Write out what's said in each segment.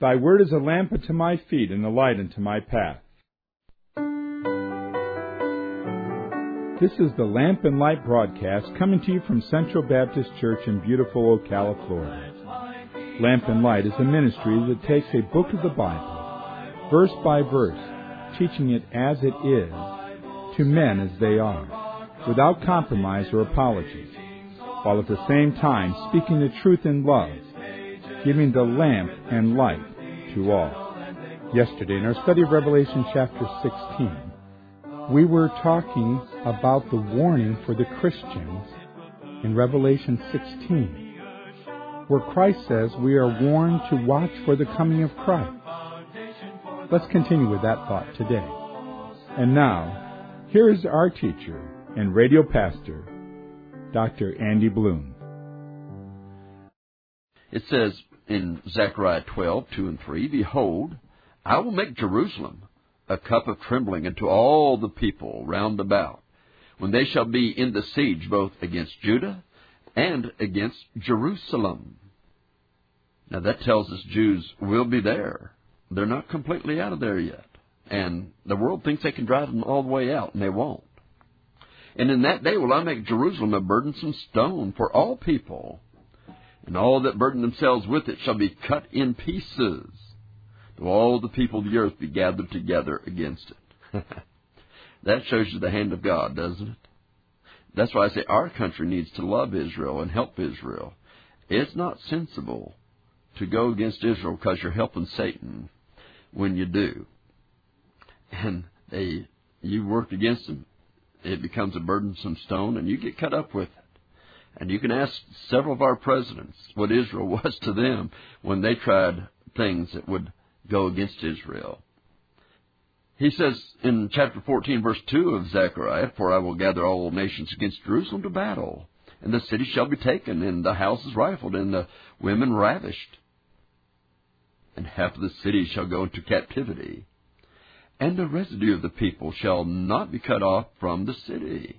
Thy word is a lamp unto my feet and a light unto my path. This is the Lamp and Light broadcast coming to you from Central Baptist Church in beautiful Ocala, Florida. Lamp and Light is a ministry that takes a book of the Bible, verse by verse, teaching it as it is, to men as they are, without compromise or apologies, while at the same time speaking the truth in love, giving the lamp and light to all. Yesterday, in our study of Revelation chapter 16, we were talking about the warning for the Christians in Revelation 16, where Christ says we are warned to watch for the coming of Christ. Let's continue with that thought today. And now, here is our teacher and radio pastor, Dr. Andy Bloom. It says in Zechariah 12:2-3, Behold, I will make Jerusalem a cup of trembling unto all the people round about, when they shall be in the siege both against Judah and against Jerusalem. Now that tells us Jews will be there. They're not completely out of there yet. And the world thinks they can drive them all the way out, and they won't. And in that day will I make Jerusalem a burdensome stone for all people, and all that burden themselves with it shall be cut in pieces, though all the people of the earth be gathered together against it. That shows you the hand of God, doesn't it? That's why I say our country needs to love Israel and help Israel. It's not sensible to go against Israel because you're helping Satan when you do. And you work against them, it becomes a burdensome stone, and you get cut up with it. And you can ask several of our presidents what Israel was to them when they tried things that would go against Israel. He says in chapter 14, verse 2 of Zechariah, For I will gather all nations against Jerusalem to battle, and the city shall be taken, and the houses rifled, and the women ravished. And half of the city shall go into captivity, and the residue of the people shall not be cut off from the city.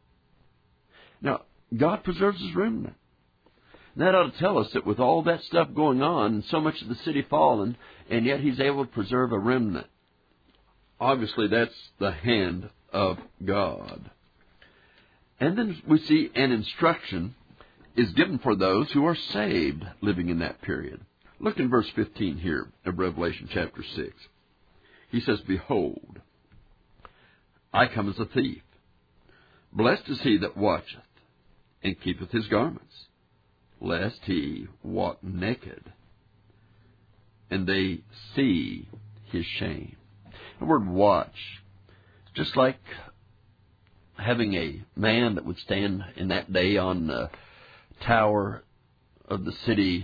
Now, God preserves His remnant. And that ought to tell us that with all that stuff going on and so much of the city fallen, and yet He's able to preserve a remnant. Obviously, that's the hand of God. And then we see an instruction is given for those who are saved living in that period. Look in verse 15 here of Revelation chapter 6. He says, Behold, I come as a thief. Blessed is he that watcheth, and keepeth his garments, lest he walk naked, and they see his shame. The word watch, just like having a man that would stand in that day on the tower of the city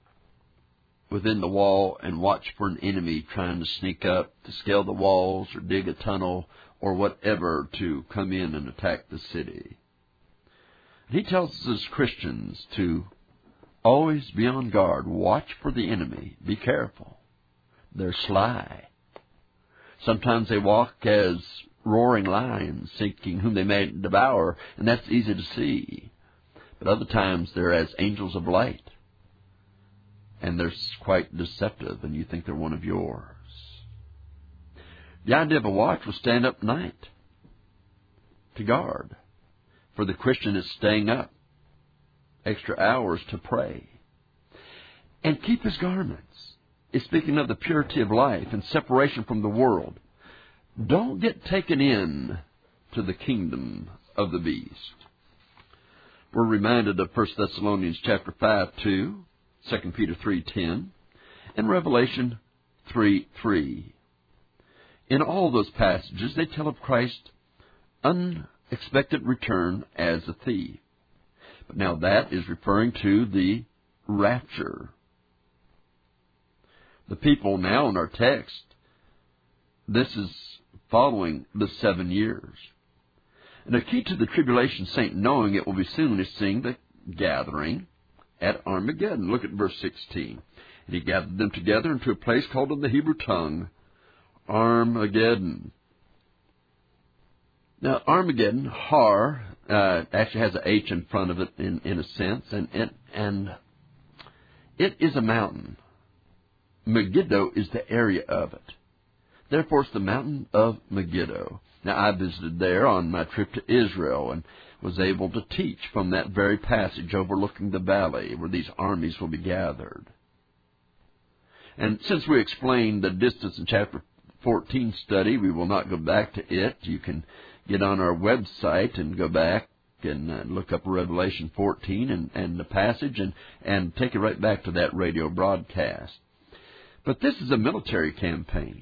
within the wall and watch for an enemy trying to sneak up, to scale the walls or dig a tunnel or whatever to come in and attack the city. He tells us as Christians to always be on guard, watch for the enemy, be careful. They're sly. Sometimes they walk as roaring lions, seeking whom they may devour, and that's easy to see. But other times they're as angels of light, and they're quite deceptive, and you think they're one of yours. The idea of a watch was stand up night to guard. For the Christian is staying up extra hours to pray. And keep his garments. It's speaking of the purity of life and separation from the world. Don't get taken in to the kingdom of the beast. We're reminded of 1 Thessalonians chapter 5:2, 2 Peter 3:10, and Revelation 3:3. In all those passages, they tell of Christ's unexpected return as a thief. But now that is referring to the rapture. The people now in our text, this is following the 7 years. And the key to the tribulation saint knowing it will be soon is seeing the gathering at Armageddon. Look at verse 16. And he gathered them together into a place called in the Hebrew tongue Armageddon. Now, Armageddon, Har, actually has an H in front of it in a sense, and it is a mountain. Megiddo is the area of it. Therefore, it's the mountain of Megiddo. Now, I visited there on my trip to Israel and was able to teach from that very passage overlooking the valley where these armies will be gathered. And since we explained the distance in chapter 14 study, we will not go back to it. You can get on our website and go back and look up Revelation 14 and the passage and take it right back to that radio broadcast. But this is a military campaign.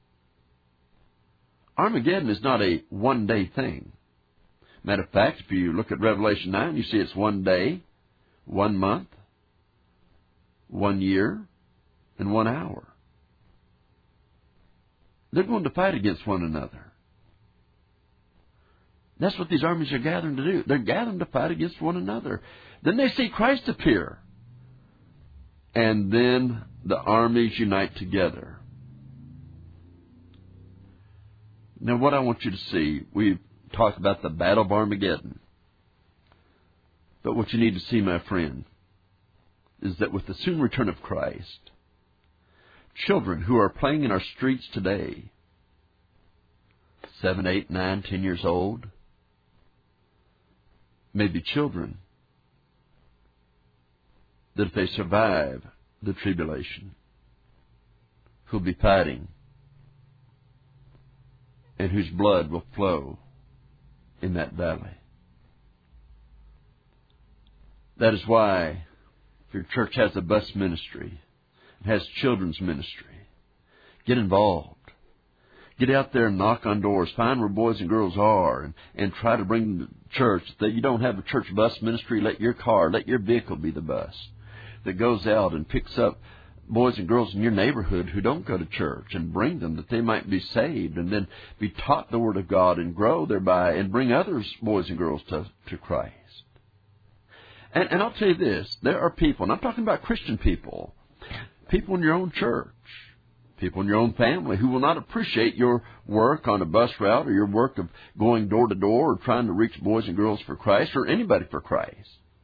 Armageddon is not a one-day thing. Matter of fact, if you look at Revelation 9, you see it's 1 day, 1 month, 1 year, and 1 hour. They're going to fight against one another. That's what these armies are gathering to do. They're gathering to fight against one another. Then they see Christ appear. And then the armies unite together. Now, what I want you to see, we've talked about the Battle of Armageddon. But what you need to see, my friend, is that with the soon return of Christ, children who are playing in our streets today, 7, 8, 9, 10 years old, may be children that if they survive the tribulation, who'll be fighting and whose blood will flow in that valley. That is why if your church has a bus ministry, it has children's ministry, get involved. Get out there and knock on doors. Find where boys and girls are and try to bring them to church. That you don't have a church bus ministry, let your vehicle be the bus that goes out and picks up boys and girls in your neighborhood who don't go to church and bring them that they might be saved and then be taught the Word of God and grow thereby and bring others, boys and girls, to Christ. And I'll tell you this, there are people, and I'm talking about Christian people in your own church, people in your own family who will not appreciate your work on a bus route or your work of going door to door or trying to reach boys and girls for Christ or anybody for Christ.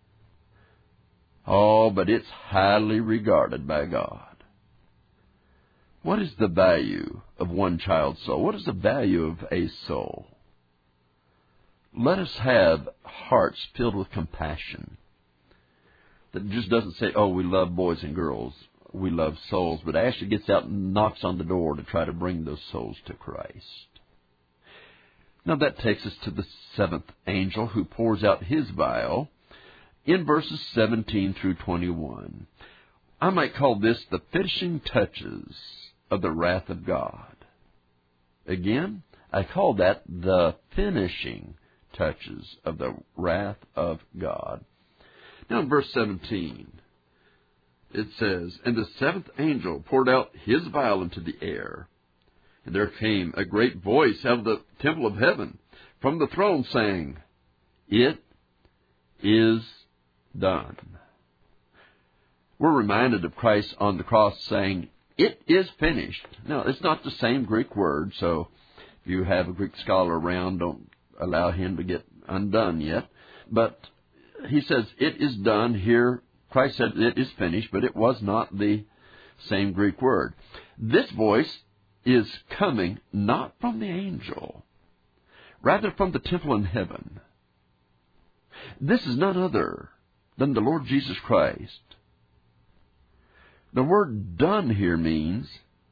Oh, but it's highly regarded by God. What is the value of one child's soul? What is the value of a soul? Let us have hearts filled with compassion that just doesn't say, oh, we love boys and girls, we love souls, but actually gets out and knocks on the door to try to bring those souls to Christ. Now that takes us to the seventh angel who pours out his vial in verses 17 through 21. I might call this the finishing touches of the wrath of God. Again, I call that the finishing touches of the wrath of God. Now in verse 17, it says, And the seventh angel poured out his vial into the air, and there came a great voice out of the temple of heaven from the throne saying, It is done. We're reminded of Christ on the cross saying, It is finished. Now, it's not the same Greek word, so if you have a Greek scholar around, don't allow him to get undone yet. But he says, It is done. Here, Christ said, It is finished, but it was not the same Greek word. This voice is coming not from the angel, rather from the temple in heaven. This is none other than the Lord Jesus Christ. The word done here means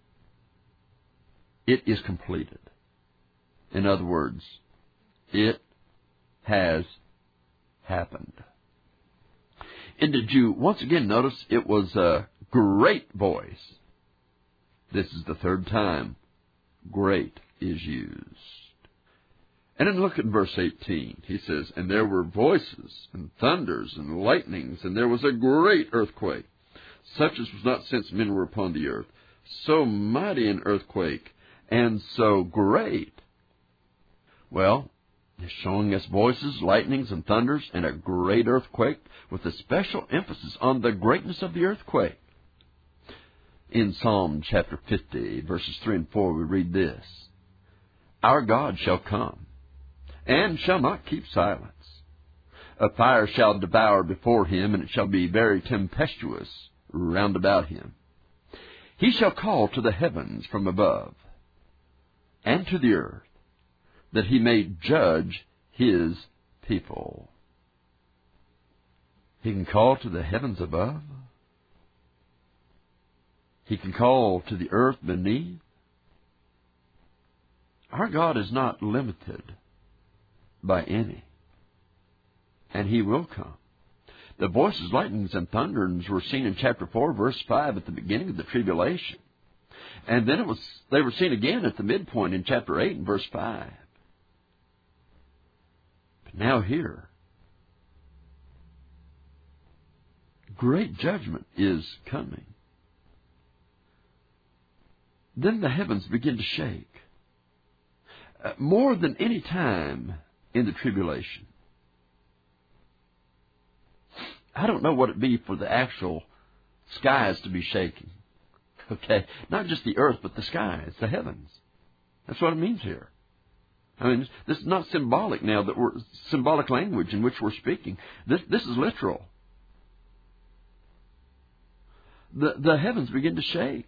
it is completed. In other words, it has happened. And did you once again notice it was a great voice? This is the third time great is used. And then look at verse 18. He says, And there were voices and thunders and lightnings, and there was a great earthquake, such as was not since men were upon the earth. So mighty an earthquake, and so great. Well, he's showing us voices, lightnings, and thunders, and a great earthquake, with a special emphasis on the greatness of the earthquake. In Psalm chapter 50, verses 3 and 4, we read this, Our God shall come, and shall not keep silence. A fire shall devour before him, and it shall be very tempestuous round about him. He shall call to the heavens from above, and to the earth, that he may judge his people. He can call to the heavens above. He can call to the earth beneath. Our God is not limited by any, and He will come. The voices, lightnings, and thunderings were seen in chapter 4, verse 5 at the beginning of the tribulation. And then they were seen again at the midpoint in chapter 8 and verse 5. But now here, great judgment is coming. Then the heavens begin to shake. More than any time in the tribulation. I don't know what it'd be for the actual skies to be shaking. Okay? Not just the earth, but the skies, the heavens. That's what it means here. I mean, this is not symbolic now, that we're symbolic language in which we're speaking. This is literal. The heavens begin to shake.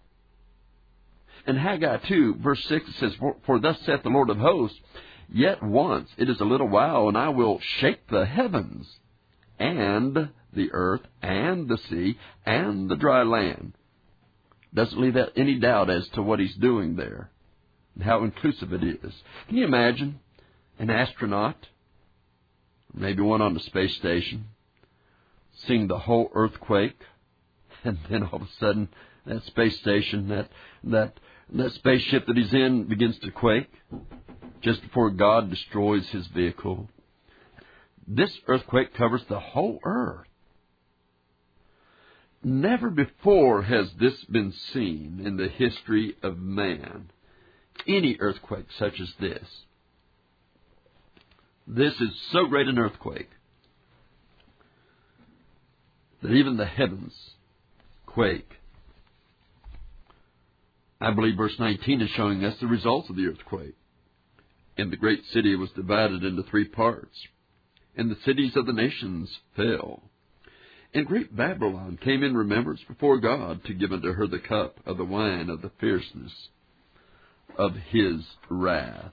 In Haggai 2, verse 6, it says, For thus saith the Lord of hosts, Yet once it is a little while, and I will shake the heavens, and the earth, and the sea, and the dry land. Doesn't leave out any doubt as to what He's doing there, and how inclusive it is. Can you imagine an astronaut, maybe one on the space station, seeing the whole earthquake, and then all of a sudden that space station, that spaceship that he's in begins to quake just before God destroys his vehicle? This earthquake covers the whole earth. Never before has this been seen in the history of man, any earthquake such as this. This is so great an earthquake that even the heavens quake. I believe verse 19 is showing us the results of the earthquake. And the great city was divided into 3 parts, and the cities of the nations fell. And great Babylon came in remembrance before God to give unto her the cup of the wine of the fierceness of His wrath.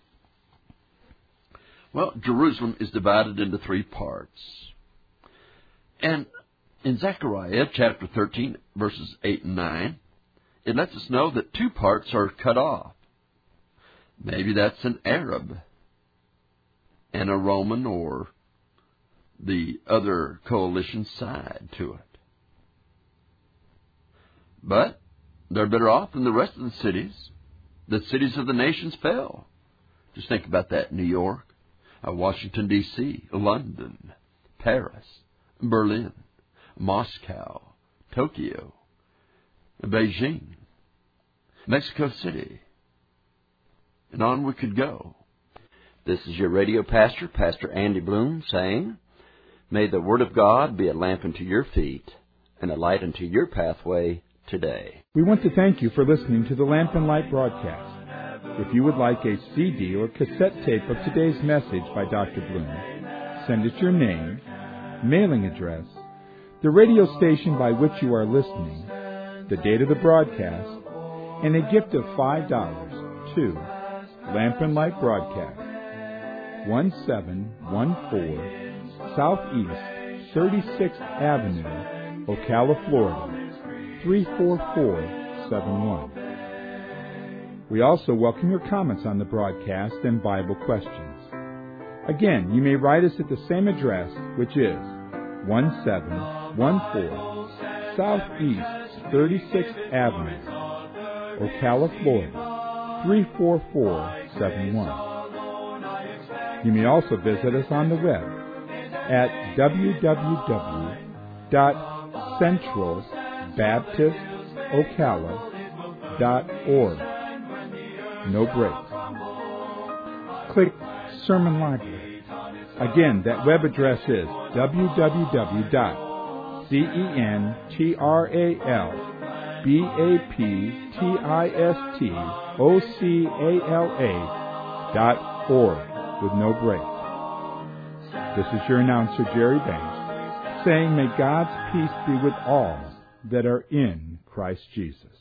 Well, Jerusalem is divided into 3 parts. And in Zechariah chapter 13, verses 8 and 9, it lets us know that 2 parts are cut off. Maybe that's an Arab and a Roman or the other coalition side to it. But they're better off than the rest of the cities. The cities of the nations fell. Just think about that. New York, Washington, D.C., London, Paris, Berlin, Moscow, Tokyo, Beijing, Mexico City, and on we could go. This is your radio pastor, Pastor Andy Bloom, saying, May the Word of God be a lamp unto your feet and a light unto your pathway today. We want to thank you for listening to the Lamp and Light broadcast. If you would like a CD or cassette tape of today's message by Dr. Bloom, send us your name, mailing address, the radio station by which you are listening, the date of the broadcast, and a gift of $5 to Lamp and Light Broadcast, 1714 Southeast 36th Avenue, Ocala, Florida, 34471. We also welcome your comments on the broadcast and Bible questions. Again, you may write us at the same address, which is 1714 Southeast 36th Avenue, Ocala, Florida, 34471. You may also visit us on the web at www.centralbaptistocala.org. No breaks. Click Sermon Library. Again, that web address is www.centralbaptistocala.org with no breaks. This is your announcer, Jerry Banks, saying, may God's peace be with all that are in Christ Jesus.